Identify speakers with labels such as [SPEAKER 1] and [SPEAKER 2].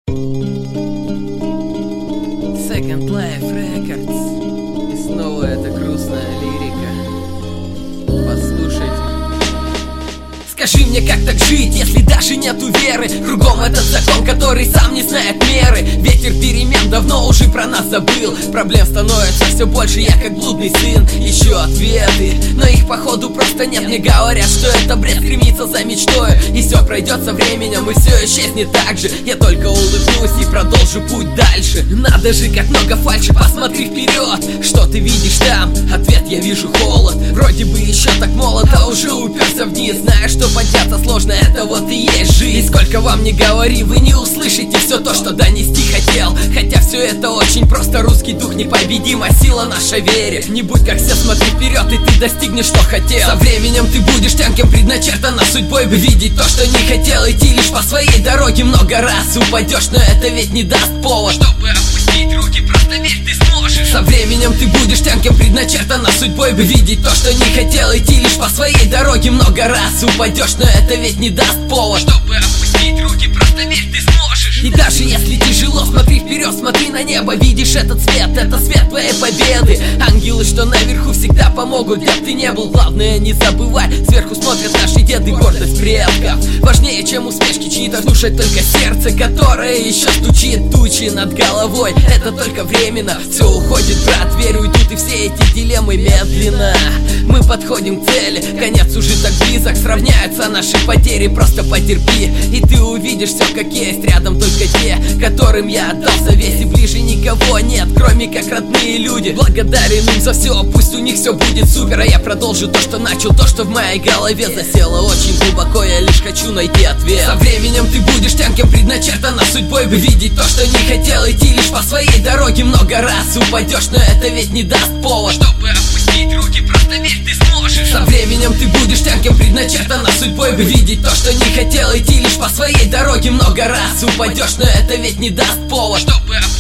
[SPEAKER 1] Second Life Records. И снова эта грустная лирика. Послушайте. Скажи мне, как так жить, если даже нету веры? Кругом этот закон, который сам не знает меры. Ветер перемен давно уже про нас забыл. Проблем становится все больше, я как блудный сын. Ищу ответы, но их походу просто нет. Мне говорят, что это бред, стремиться за мечтой. И все пройдет со временем, и все исчезнет так же. Я только улыбнусь и продолжу путь дальше. Надо же, как много фальши, посмотри вперед. Что ты видишь там? Ответ: я вижу холод. Вроде бы еще так молод, а уже уперся вниз. Знаешь, что подняться сложно, это вот и есть жизнь. И сколько вам не говори, вы не услышите все то, что донести хотел. Хотя все это очень просто, русский дух непобедима, сила наша вере. Не будь как все, смотри вперед, и ты достигнешь, что хотел. Со временем ты будешь тем, кем предначертано судьбой бы видеть то, что не хотел. Идти лишь по своей дороге, много раз упадешь, но это ведь не даст повод, чтобы опустить руки, просто верь, ты сможешь. Со временем ты будешь тем, кем предначертано судьбой бы видеть то, что не хотел. Идти лишь по своей дороге, много раз упадешь, но это ведь не даст повод, чтобы опустить руки, просто верь, ты сможешь. И даже если тяжело, смотри вперед, смотри на небо. Видишь этот свет, это свет твоей победы. Ангелы, что наверху, всегда помогут, где б ты не был. Главное, не забывай, сверху смотрят наши деды, гордость предков важнее, чем успешки чьи-то. Слушать только сердце, которое еще стучит. Тучи над головой, это только временно. Все уходит, брат, верь, уйдут и все эти дилеммы медленно. Мы подходим к цели, конец уже так близок. Сравняются наши потери, просто потерпи, и ты увидишь все как есть. Рядом только те, которым я отдался весь, и ближе никого нет, кроме как родные люди. Благодарен им за все, пусть у них все будет супер. А я продолжу то, что начал, то, что в моей голове засело очень глубоко. Я лишь хочу найти ответ. Со временем ты будешь тем, кем предначертано судьбой бы видеть то, что не хотел. Идти лишь по своей дороге, много раз упадешь, но это ведь не даст повод, чтобы опустить руки, просто верь, ты сможешь. Со временем ты будешь тем, кем предначертано судьбой бы видеть то, что не хотел. Идти лишь по своей дороге, много раз упадешь, но это ведь не даст повод, чтобы опустить